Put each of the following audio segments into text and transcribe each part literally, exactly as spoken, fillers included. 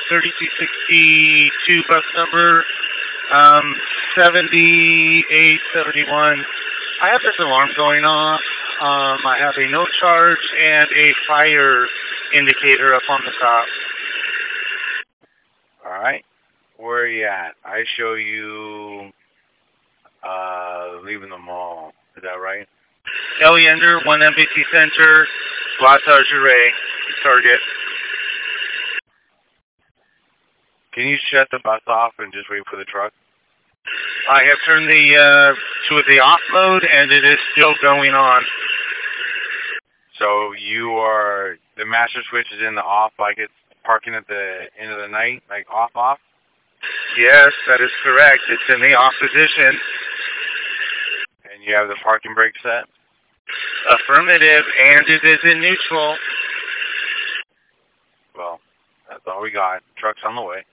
thirty-two sixty-two bus number, um, seventy-eight seventy-one. I have this alarm going off. Um, I have a no charge and a fire indicator up on the top. All right. Where are you at? I show you uh, leaving the mall. Is that right? Ellie Ender, one M B C Center, La Targeray, Target. Can you shut the bus off and just wait for the truck? I have turned the uh, to the off mode, and it is still going on. So you are, the master switch is in the off, like it's parking at the end of the night, like off, off? Yes, that is correct. It's in the off position. And you have the parking brake set? Affirmative, and it is in neutral. Well, that's all we got. Truck's on the way.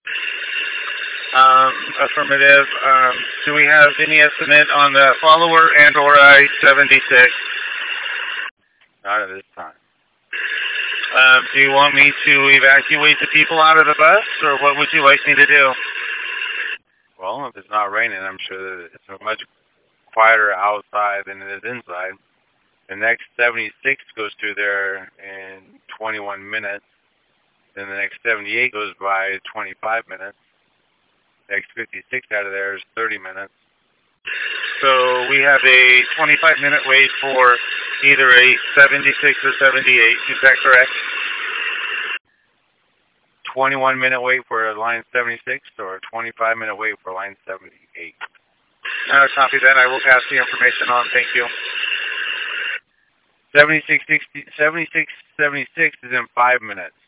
Um, affirmative. Um, do we have any estimate on the follower and or I seventy-six? Not at this time. Um, do you want me to evacuate the people out of the bus, or what would you like me to do? Well, if it's not raining, I'm sure that it's much quieter outside than it is inside. The next seventy-six goes through there in twenty-one minutes. Then the next seventy-eight goes by in twenty-five minutes. The next fifty-six out of there is thirty minutes. So we have a twenty-five minute wait for either a seventy-six or seventy-eight. Is that correct? twenty-one minute wait for line seventy-six or a twenty-five minute wait for line seventy-eight. Uh, copy that. I will pass the information on. Thank you. seventy-six, sixty, seventy-six, seventy-six is in five minutes.